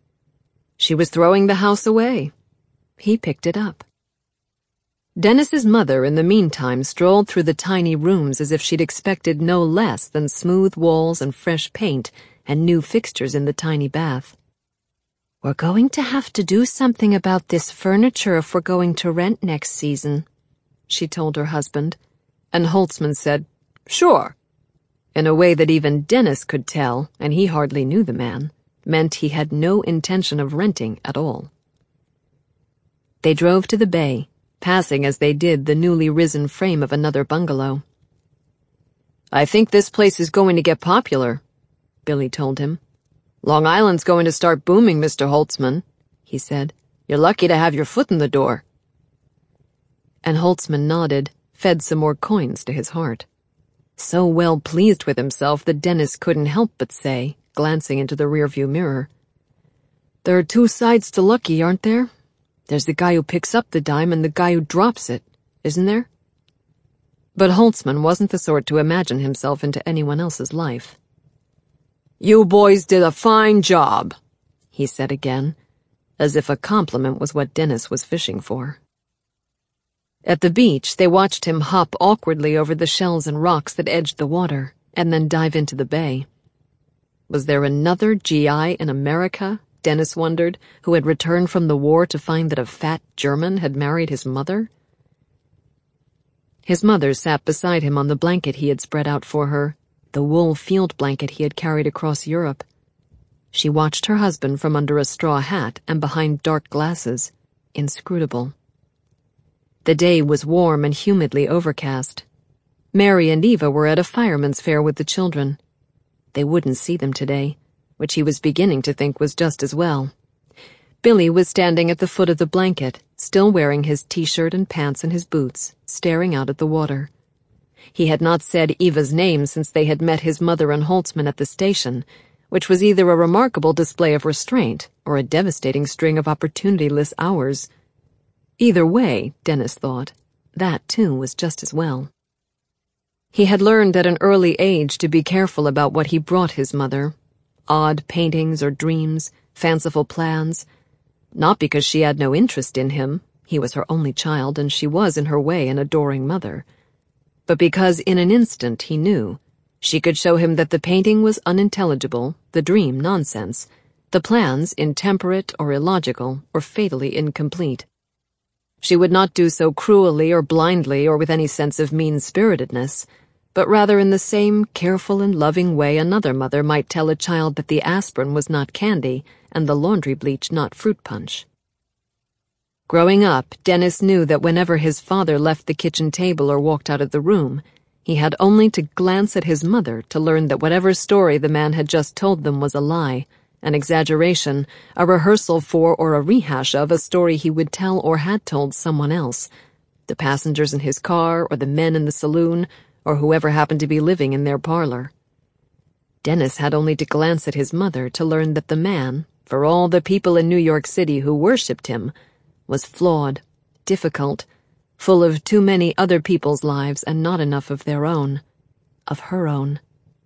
She was throwing the house away. He picked it up. Dennis's mother, in the meantime, strolled through the tiny rooms as if she'd expected no less than smooth walls and fresh paint and new fixtures in the tiny bath. "We're going to have to do something about this furniture if we're going to rent next season," she told her husband, and Holtzman said, "Sure," in a way that even Dennis could tell, and he hardly knew the man, meant he had no intention of renting at all. They drove to the bay, passing as they did the newly risen frame of another bungalow. "I think this place is going to get popular," Billy told him. "Long Island's going to start booming, Mister Holtzman," he said. "You're lucky to have your foot in the door." And Holtzman nodded, fed some more coins to his heart. So well pleased with himself that Dennis couldn't help but say, glancing into the rearview mirror, "There are two sides to lucky, aren't there? There's the guy who picks up the dime and the guy who drops it, isn't there?" But Holtzman wasn't the sort to imagine himself into anyone else's life. "You boys did a fine job," he said again, as if a compliment was what Dennis was fishing for. At the beach, they watched him hop awkwardly over the shells and rocks that edged the water, and then dive into the bay. Was there another G I in America, Dennis wondered, who had returned from the war to find that a fat German had married his mother? His mother sat beside him on the blanket he had spread out for her, the wool field blanket he had carried across Europe. She watched her husband from under a straw hat and behind dark glasses, inscrutable. The day was warm and humidly overcast. Mary and Eva were at a fireman's fair with the children. They wouldn't see them today, which he was beginning to think was just as well. Billy was standing at the foot of the blanket, still wearing his t-shirt and pants and his boots, staring out at the water. He had not said Eva's name since they had met his mother and Holtzman at the station, which was either a remarkable display of restraint or a devastating string of opportunity-less hours. Either way, Dennis thought, that too was just as well. He had learned at an early age to be careful about what he brought his mother. Odd paintings or dreams, fanciful plans. Not because she had no interest in him, he was her only child and she was in her way an adoring mother, but because in an instant he knew she could show him that the painting was unintelligible, the dream nonsense, the plans intemperate or illogical or fatally incomplete. She would not do so cruelly or blindly or with any sense of mean-spiritedness, but rather in the same careful and loving way another mother might tell a child that the aspirin was not candy and the laundry bleach not fruit punch. Growing up, Dennis knew that whenever his father left the kitchen table or walked out of the room, he had only to glance at his mother to learn that whatever story the man had just told them was a lie, an exaggeration, a rehearsal for or a rehash of a story he would tell or had told someone else, the passengers in his car or the men in the saloon or whoever happened to be living in their parlor. Dennis had only to glance at his mother to learn that the man, for all the people in New York City who worshipped him, was flawed, difficult, full of too many other people's lives and not enough of their own, of her own.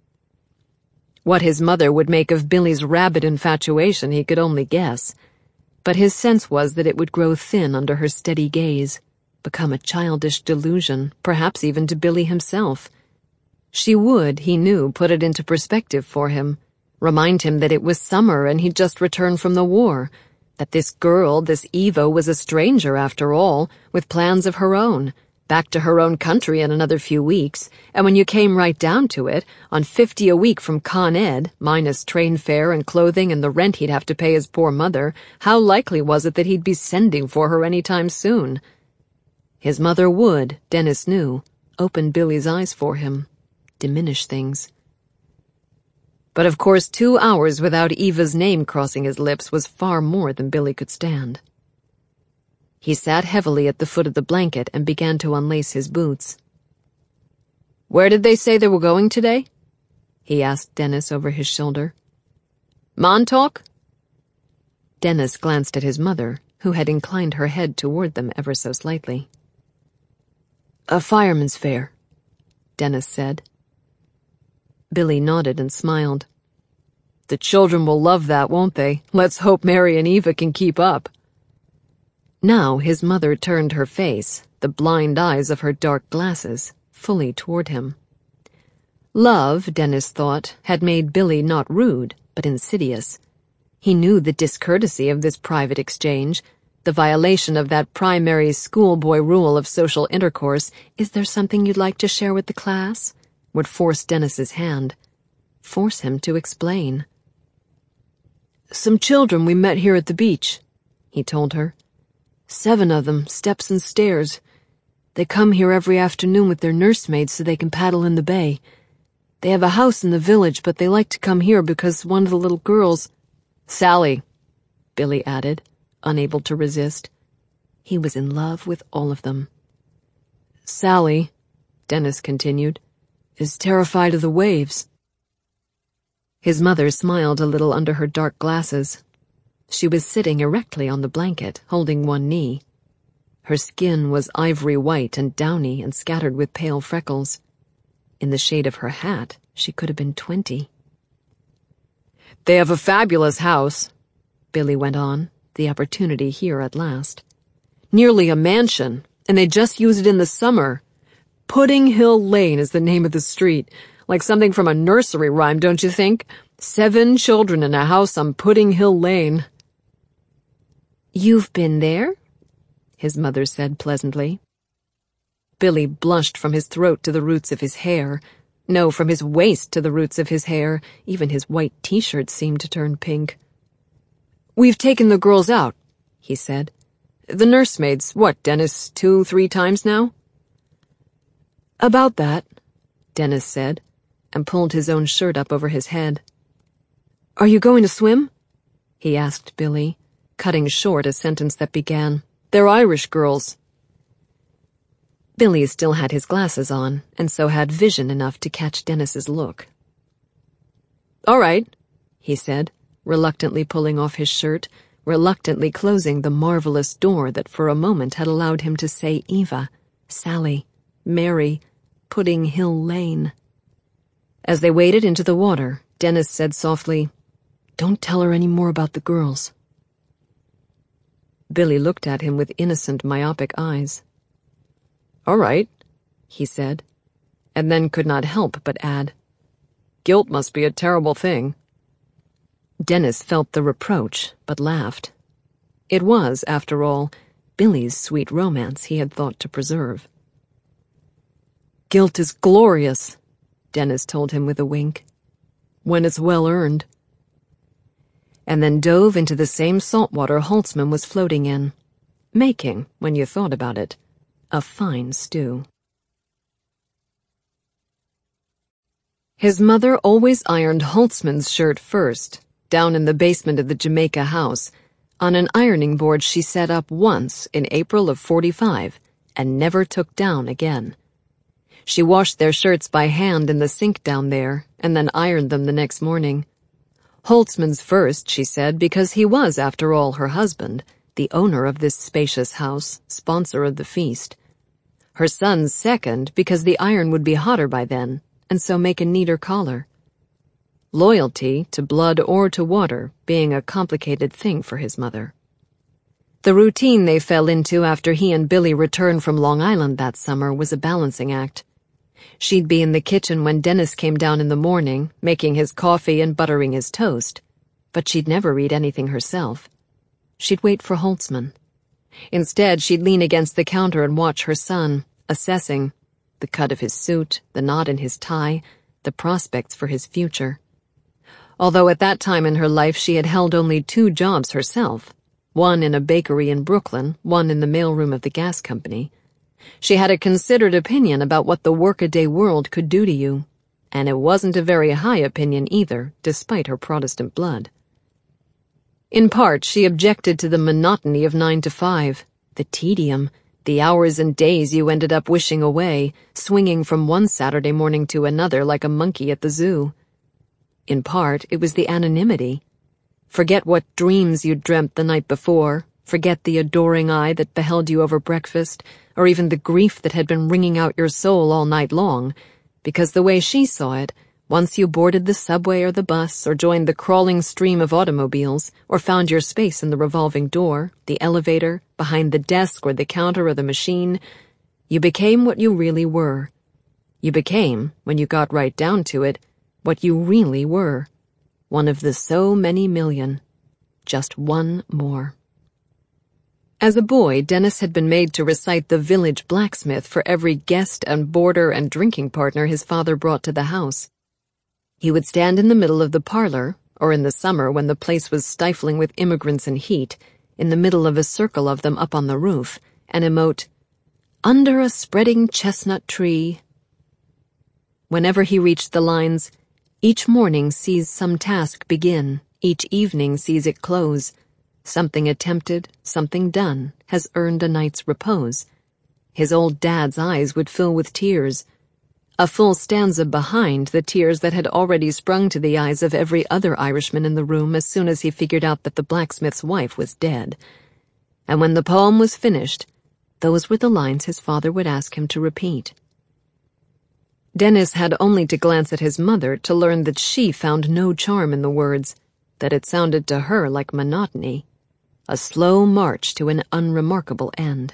What his mother would make of Billy's rabid infatuation he could only guess, but his sense was that it would grow thin under her steady gaze, become a childish delusion, perhaps even to Billy himself. She would, he knew, put it into perspective for him, remind him that it was summer and he'd just returned from the war, that this girl, this Eva, was a stranger after all, with plans of her own, back to her own country in another few weeks, and when you came right down to it, on fifty a week from Con Ed, minus train fare and clothing and the rent he'd have to pay his poor mother, how likely was it that he'd be sending for her any time soon? His mother would, Dennis knew, open Billy's eyes for him, diminish things. But of course two hours without Eva's name crossing his lips was far more than Billy could stand. He sat heavily at the foot of the blanket and began to unlace his boots. "Where did they say they were going today?" he asked Dennis over his shoulder. "Montauk?" Dennis glanced at his mother, who had inclined her head toward them ever so slightly. "A fireman's fair," Dennis said. Billy nodded and smiled. "The children will love that, won't they? Let's hope Mary and Eva can keep up." Now his mother turned her face, the blind eyes of her dark glasses, fully toward him. Love, Dennis thought, had made Billy not rude, but insidious. He knew the discourtesy of this private exchange, the violation of that primary schoolboy rule of social intercourse, "Is there something you'd like to share with the class?" would force Dennis's hand, force him to explain. "Some children we met here at the beach," he told her. "Seven of them, steps and stairs. They come here every afternoon with their nursemaids so they can paddle in the bay. They have a house in the village, but they like to come here because one of the little girls—" "Sally," Billy added, unable to resist. He was in love with all of them. "Sally," Dennis continued, "is terrified of the waves." His mother smiled a little under her dark glasses. She was sitting erectly on the blanket, holding one knee. Her skin was ivory white and downy and scattered with pale freckles. In the shade of her hat, she could have been twenty. "They have a fabulous house," Billy went on, the opportunity here at last. "Nearly a mansion, and they just use it in the summer. Pudding Hill Lane is the name of the street, like something from a nursery rhyme, don't you think? Seven children in a house on Pudding Hill Lane." "You've been there?" his mother said pleasantly. Billy blushed from his throat to the roots of his hair. No, from his waist to the roots of his hair. Even his white t-shirt seemed to turn pink. "We've taken the girls out," he said. "The nursemaids, what, Dennis, two, three times now?" "About that," Dennis said, and pulled his own shirt up over his head. "Are you going to swim?" he asked Billy, cutting short a sentence that began, "They're Irish girls." Billy still had his glasses on, and so had vision enough to catch Dennis's look. "All right," he said, reluctantly pulling off his shirt, reluctantly closing the marvelous door that for a moment had allowed him to say Eva, Sally, Mary, Pudding Hill Lane. As they waded into the water, Dennis said softly, "Don't tell her any more about the girls." Billy looked at him with innocent, myopic eyes. "All right," he said, and then could not help but add, "Guilt must be a terrible thing." Dennis felt the reproach, but laughed. It was, after all, Billy's sweet romance he had thought to preserve. "Guilt is glorious," Dennis told him with a wink. When it's well earned. And then dove into the same saltwater Holtzman was floating in, making, when you thought about it, a fine stew. His mother always ironed Holtzman's shirt first, down in the basement of the Jamaica house, on an ironing board she set up once in April of forty-five, and never took down again. She washed their shirts by hand in the sink down there, and then ironed them the next morning. Holtzman's first, she said, because he was, after all, her husband, the owner of this spacious house, sponsor of the feast. Her son's second, because the iron would be hotter by then, and so make a neater collar. Loyalty, to blood or to water, being a complicated thing for his mother. The routine they fell into after he and Billy returned from Long Island that summer was a balancing act. She'd be in the kitchen when Dennis came down in the morning, making his coffee and buttering his toast, but she'd never read anything herself. She'd wait for Holtzman. Instead, she'd lean against the counter and watch her son, assessing the cut of his suit, the knot in his tie, the prospects for his future. Although at that time in her life she had held only two jobs herself, one in a bakery in Brooklyn, one in the mailroom of the gas company. She had a considered opinion about what the workaday world could do to you, and it wasn't a very high opinion either, despite her Protestant blood. In part, she objected to the monotony of nine to five, the tedium, the hours and days you ended up wishing away, swinging from one Saturday morning to another like a monkey at the zoo. In part, it was the anonymity. Forget what dreams you'd dreamt the night before, forget the adoring eye that beheld you over breakfast, or even the grief that had been wringing out your soul all night long, because the way she saw it, once you boarded the subway or the bus or joined the crawling stream of automobiles or found your space in the revolving door, the elevator, behind the desk or the counter or the machine, you became what you really were. You became, when you got right down to it, what you really were. One of the so many million. Just one more. As a boy, Dennis had been made to recite the village blacksmith for every guest and boarder and drinking partner his father brought to the house. He would stand in the middle of the parlor, or in the summer when the place was stifling with immigrants and heat, in the middle of a circle of them up on the roof, and emote, "Under a spreading chestnut tree." Whenever he reached the lines, "Each morning sees some task begin, each evening sees it close. Something attempted, something done, has earned a night's repose," his old dad's eyes would fill with tears. A full stanza behind the tears that had already sprung to the eyes of every other Irishman in the room as soon as he figured out that the blacksmith's wife was dead. And when the poem was finished, those were the lines his father would ask him to repeat. Dennis had only to glance at his mother to learn that she found no charm in the words, that it sounded to her like monotony, a slow march to an unremarkable end.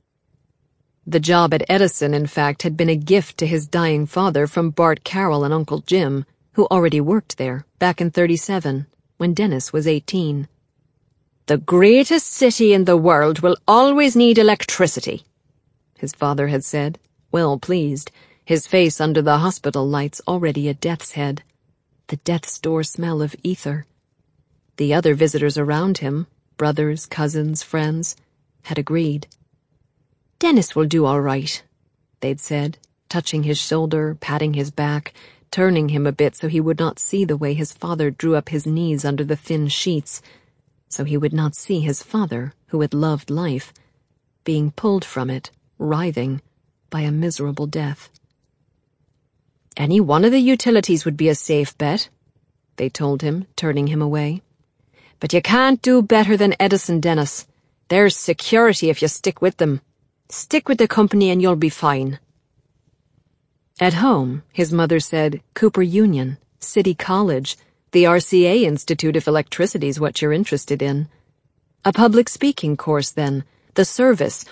The job at Edison, in fact, had been a gift to his dying father from Bart Carroll and Uncle Jim, who already worked there, back in thirty-seven, when Dennis was eighteen. "The greatest city in the world will always need electricity," his father had said, well pleased, his face under the hospital lights already a death's head, the death's door smell of ether. The other visitors around him, brothers, cousins, friends, had agreed. "Dennis will do all right," they'd said, touching his shoulder, patting his back, turning him a bit so he would not see the way his father drew up his knees under the thin sheets, so he would not see his father, who had loved life, being pulled from it, writhing, by a miserable death. "Any one of the utilities would be a safe bet," they told him, turning him away. "But you can't do better than Edison, Dennis. There's security if you stick with them. Stick with the company and you'll be fine." At home, his mother said, Cooper Union, City College, the R C A Institute if electricity's what you're interested in. A public speaking course then, the service,